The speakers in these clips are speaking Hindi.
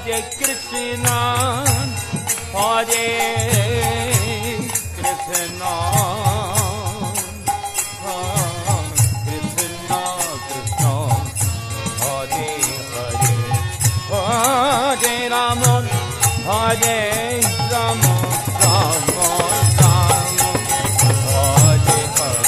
Hare Krishna, Hare Krishna, Krishna Krishna, Hare Hare, Hare Rama, Hare Rama, Rama Rama, Hare Hare.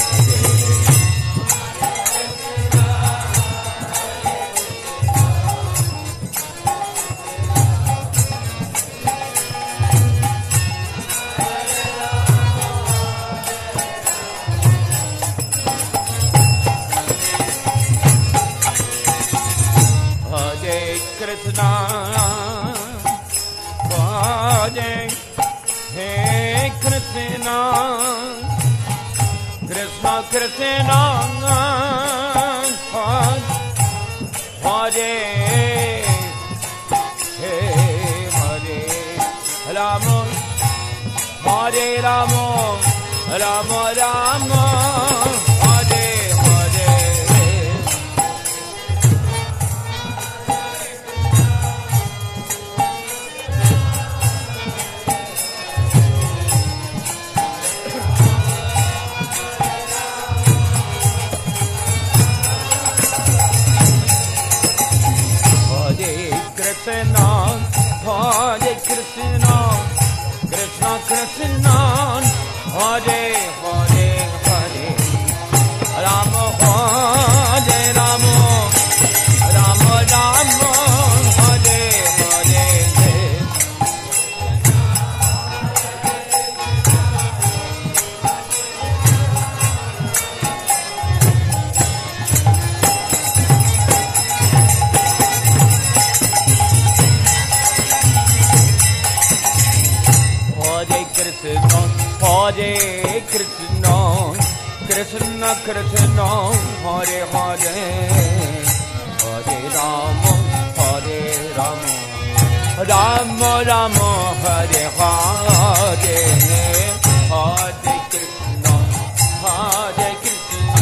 Krishna, Hare Krishna, Krishna Krishna, Hare Hare, Rama, Hare Rama, Rama Rama, Hare Hare. Krishna, Hare Krishna, Krishna Krishna, Hare Hare Hare, Rama Hare Rama, Rama Rama, Hare Hare. Hare Krishna, Krishna Krishna, Hare Hare, Hare Rama, Hare Rama, Rama Rama, Hare Hare, Hare Krishna, Hare Krishna,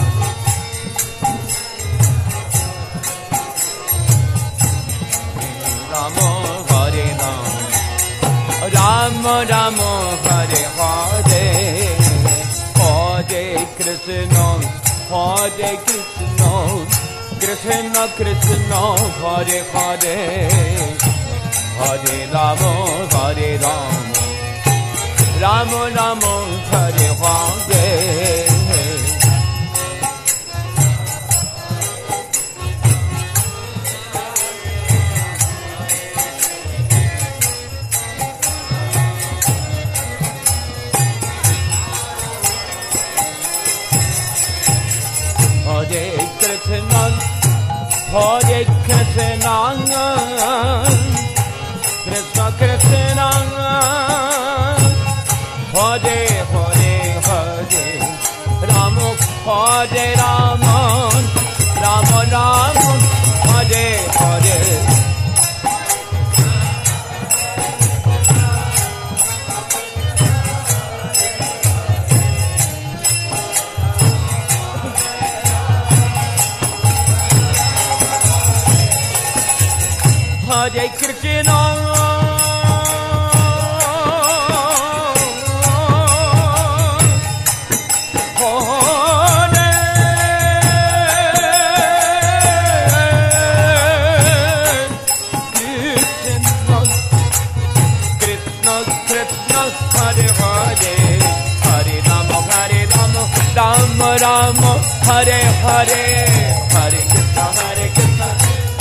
Rama Hare Rama, Rama Rama, Hare Hare, Hare Krishna, Hare Krishna, Krishna Krishna, Hare Hare, Hare Rama, Hare Rama, Rama Rama, Hare Hare. Hare Krishna, Hare Krishna, Krishna Krishna, Hare Hare Hare, Rama Hare Rama, Rama Rama, Hare Hare. Hare Krishna, Krishna Krishna, Hare Hare, Hare Rama, Hare Rama, Rama Rama, Hare Hare, Hare Krishna, Hare Krishna.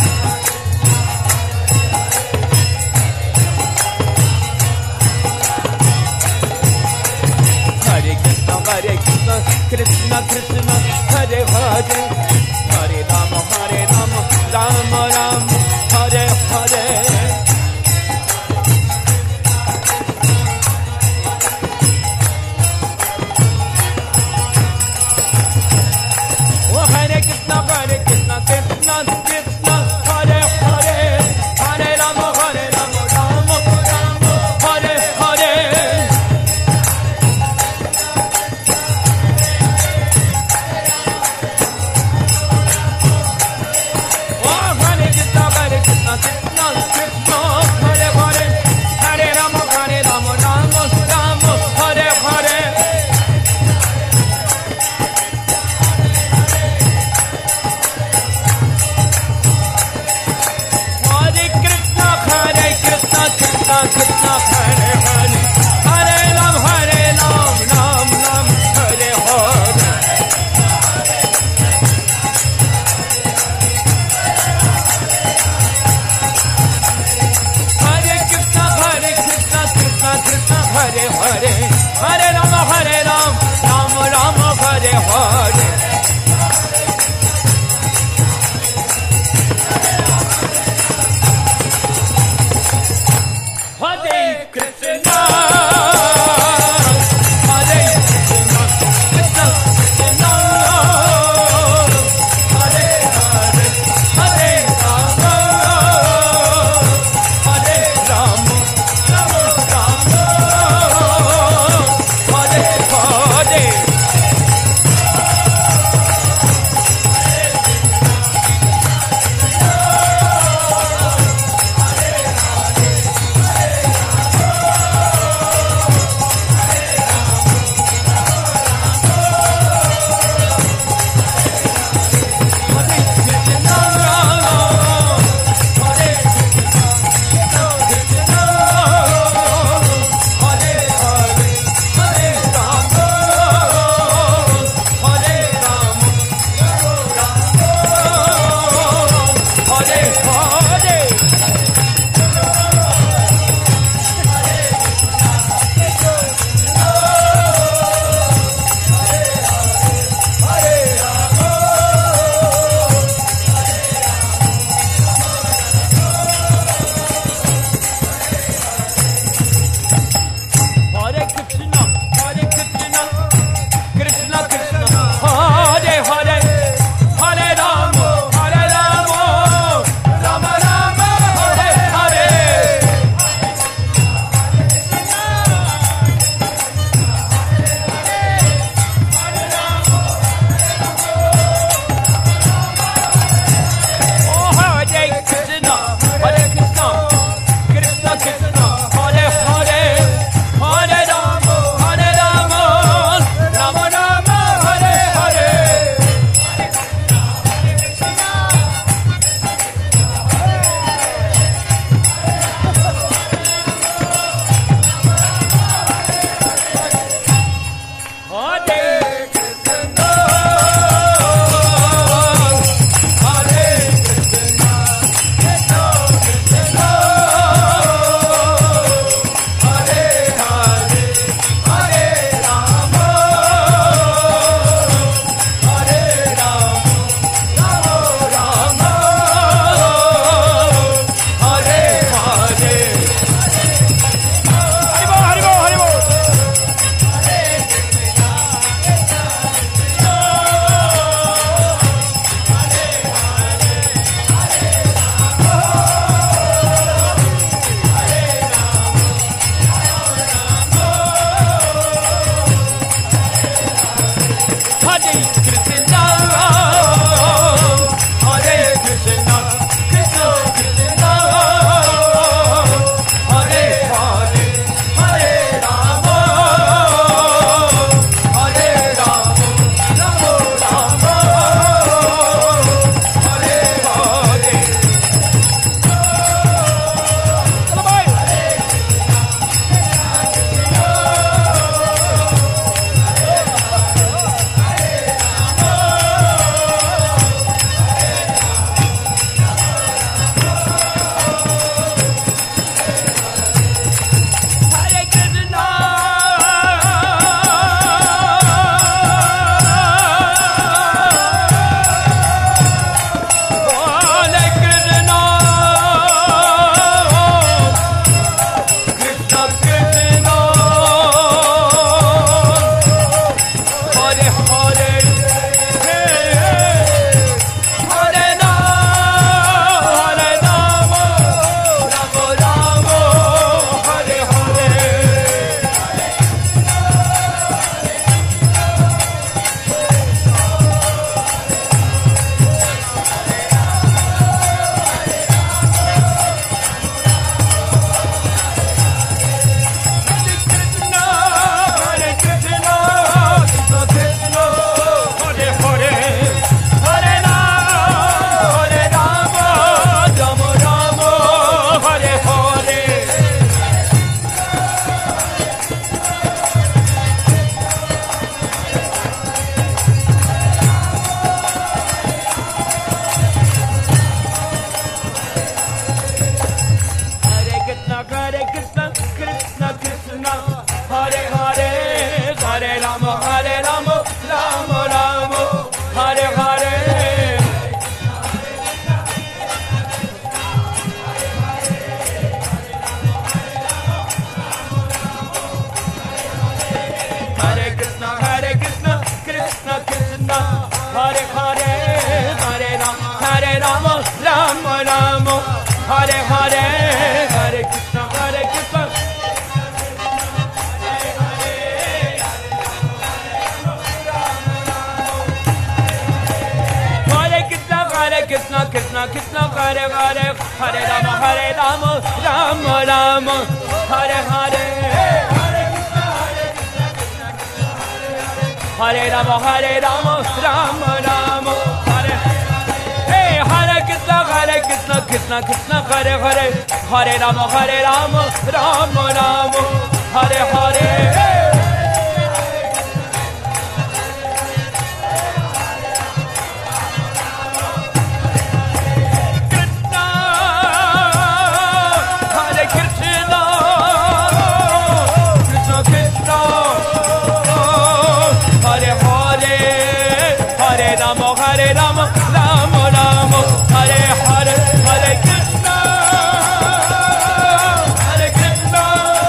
Hare Krishna, Hare Krishna, Krishna Krishna, Hare Hare, Hare Rama, Hare Rama, Rama Rama, Hare Hare. Oh Hare Krishna, Hare Krishna, Krishna Krishna, Hare Hare, Hare Rama, Hare Rama, Rama Rama, Hare Hare. Krishna Krishna, Hare Hare Krishna, Hare Krishna, Krishna Krishna, Hare Hare, Hare Rama, Hare Rama, Rama Rama, Hare Hare. Chalo bhai. Hare Krishna, Hare Krishna, Krishna Krishna, Hare Hare, Hare Rama, Rama Rama, Hare Hare. Hare Krishna, Krishna Krishna, Hare Hare, Hare Rama, Rama Rama, Hare Hare. Hare Krishna, Krishna Krishna, Hare Hare, Hare Rama, Rama Rama, Hare Hare. Hare Krishna, Krishna Krishna, Hare Hare, Hare Rama, Rama Rama, Hare Hare. Hare Krishna, Krishna. Hare Krishna, Krishna Krishna, Hare Hare, Hare Rama, Rama Rama, Hare Hare. Hare Rama, Rama Rama, Hare. Hey, Hare Krishna, Krishna Krishna, Hare Hare, Hare Rama, Rama Rama, Hare Hare. Krishna, Hare Krishna, Krishna Krishna, Hare Hare, Hare Rama, Rama Rama, Hare Hare. Hare Krishna, Hare Krishna,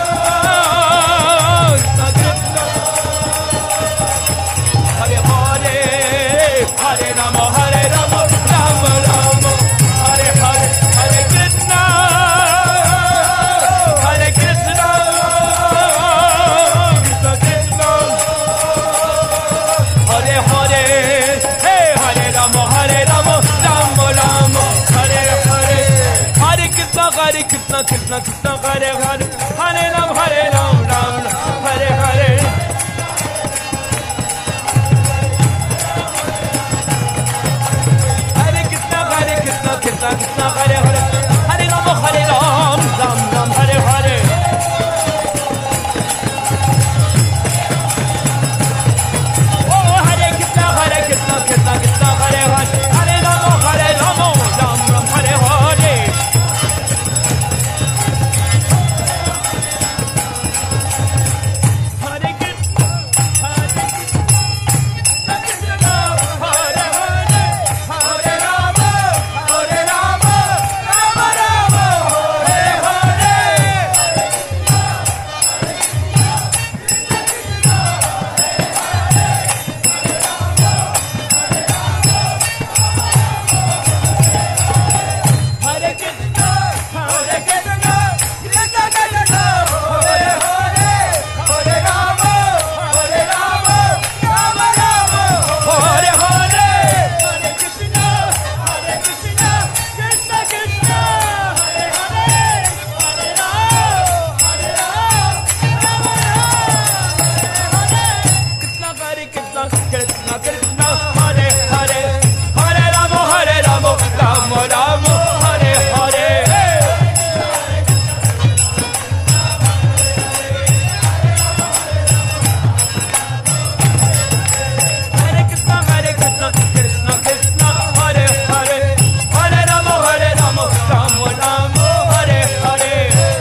Krishna Krishna, Hare Hare, Hare Rama, Rama Rama, Hare Hare. Hare Krishna, Hare Krishna, Krishna Krishna, Hare Hare, hey, Hare Rama, Rama Rama, Hare Hare. Hare Krishna, Krishna Krishna, Hare Hare, Hare Rama, Rama Hare Hare. Hare Krishna, Krishna Krishna, Hare Hare, Hare Rama, Rama Hare Hare. Oh, Hare Krishna, Krishna Krishna, Hare Hare, Hare Rama, Rama Hare Hare. Krishna Hare Hare Hare Ram Ram Ram Hare Hare Krishna Krishna Hare Hare Hare Ram Ram Ram Hare Hare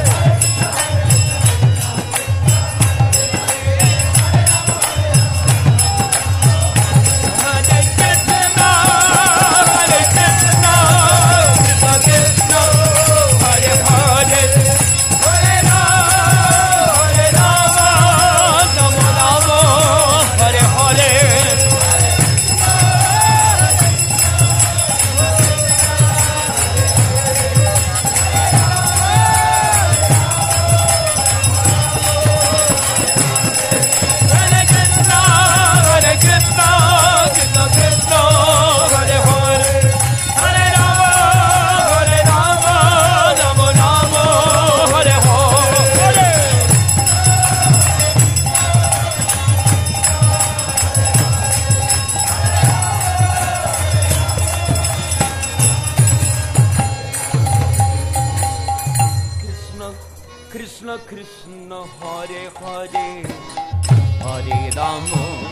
Krishna Krishna Hare Hare Hare Ram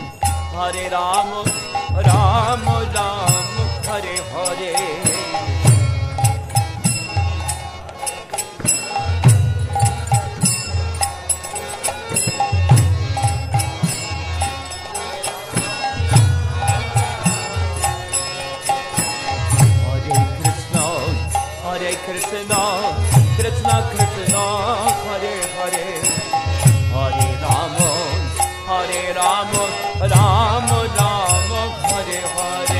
Ram Ram Hare Hare Hare Krishna Krishna Krishna Hare Hare Hare Ram Ram Ram Hare Hare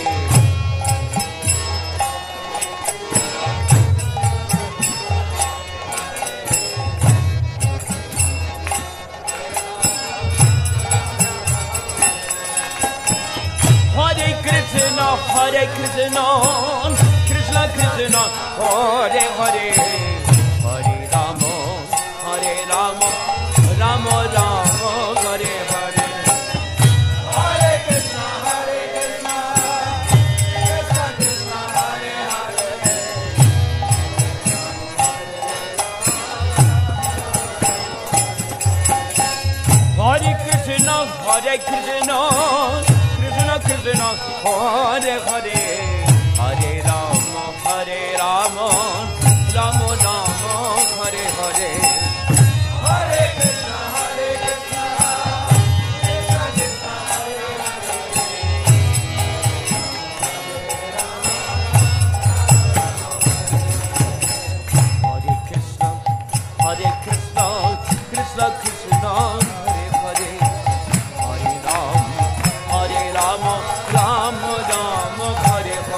Hare Krishna Krishna Krishna Hare Hare Hare Ram Ram Ram Hare Hare Hare Krishna Krishna Krishna Hare Hare Hare Krishna Krishna Krishna Hare Hare Hare Ram Ram Ram Hare Hare Hare Krishna Krishna Krishna Hare Hare Krishna Krishna Krishna Hare Hare Hare Ram Ram Ram Hare Hare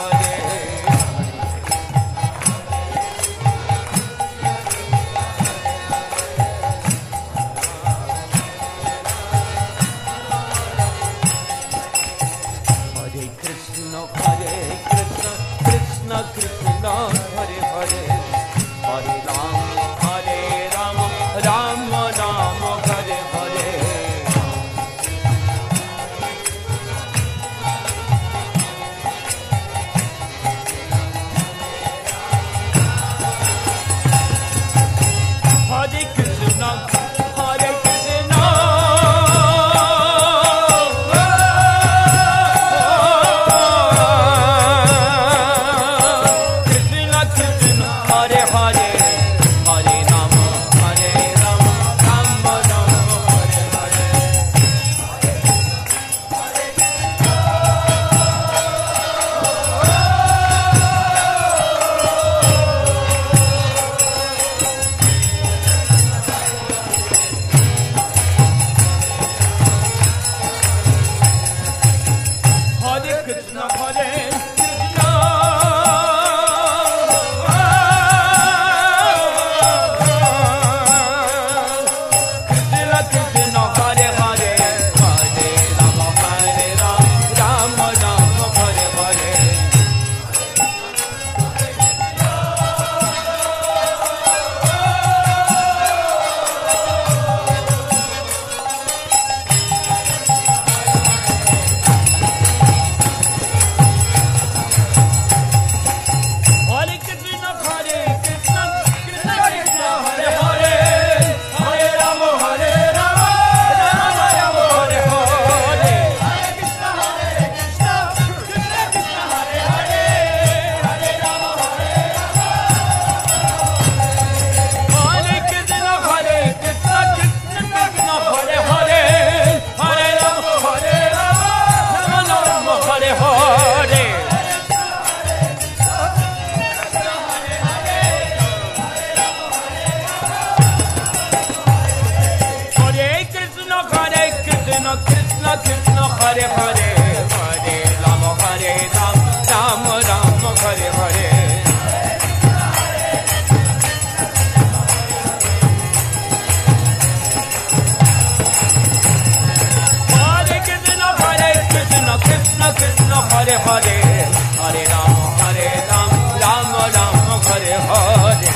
Hare Hare Ram Ram Ram Hare Hare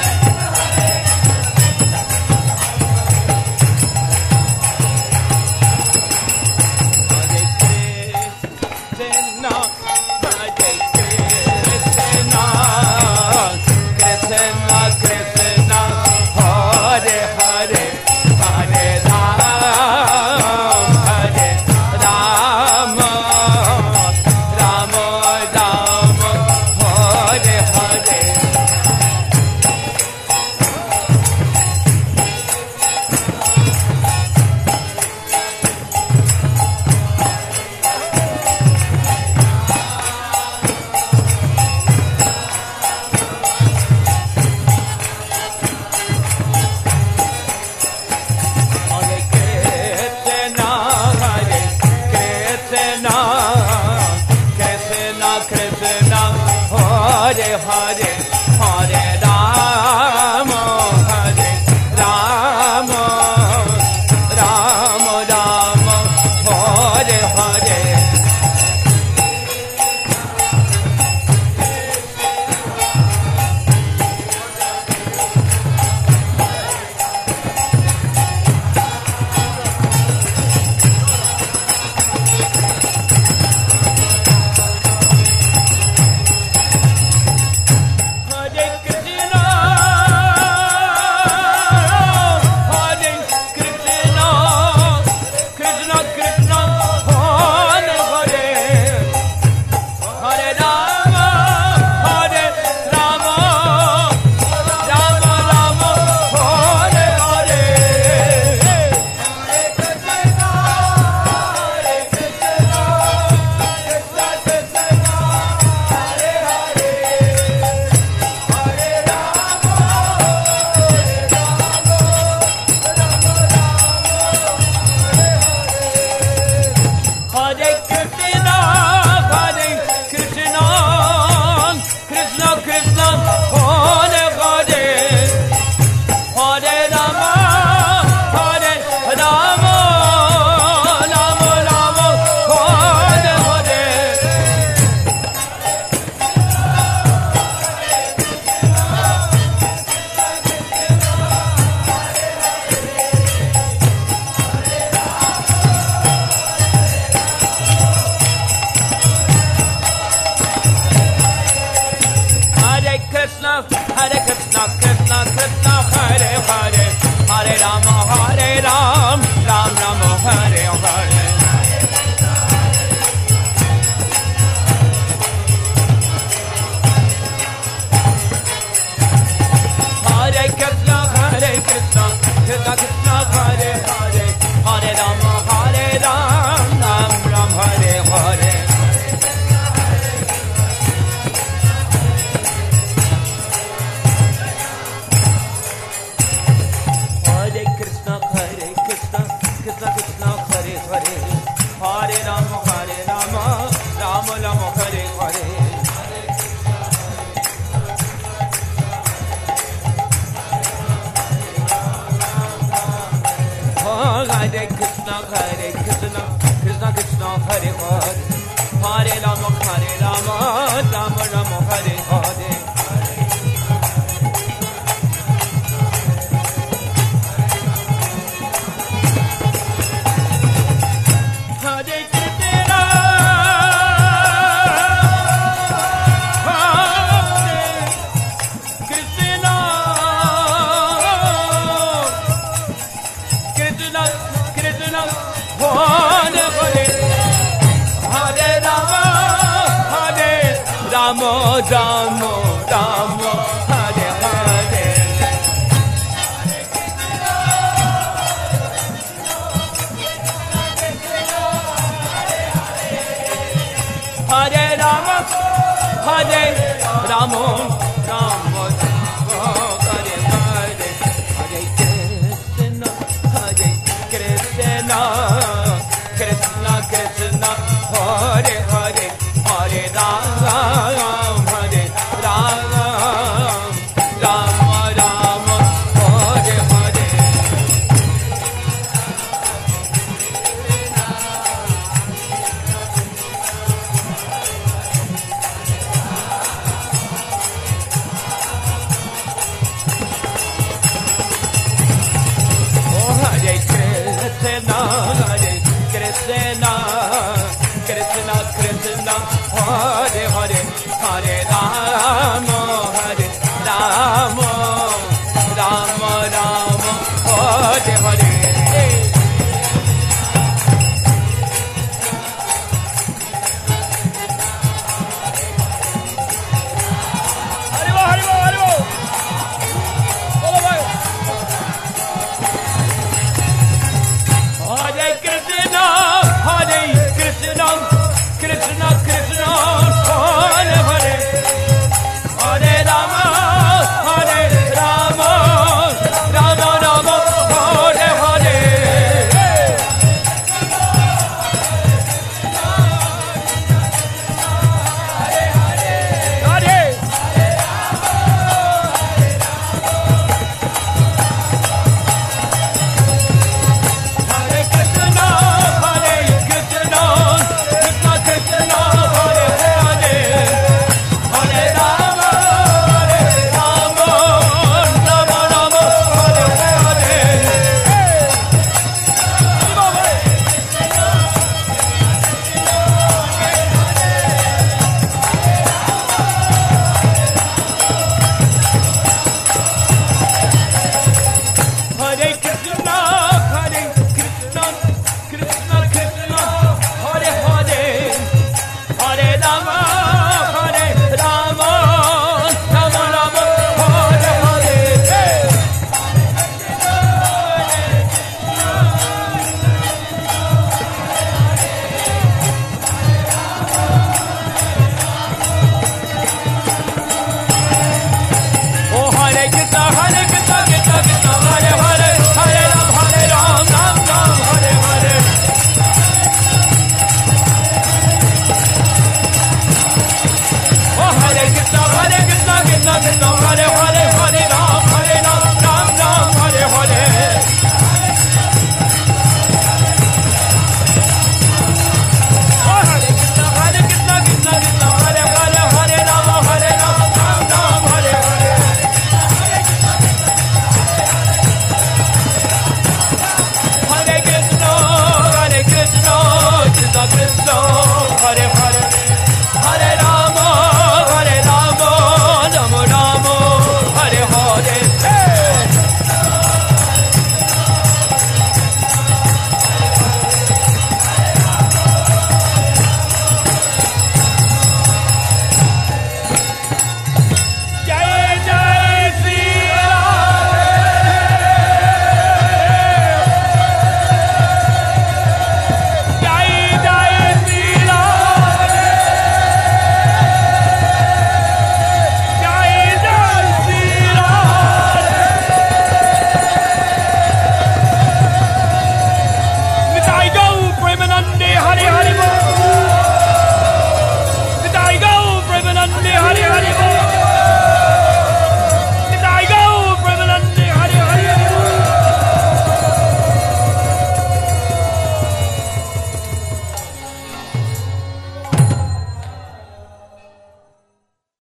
Hare Hare Hare Ram Ram Ram Hare Hare Ram Ram Hare Hare Hare Ram Hare Ram Ram Hare Hare Hare Krishna Krishna Krishna Krishna Hare Hare Hare Ram Hare Ram Ram Ram Hare Hare Hare Hare Hare Ram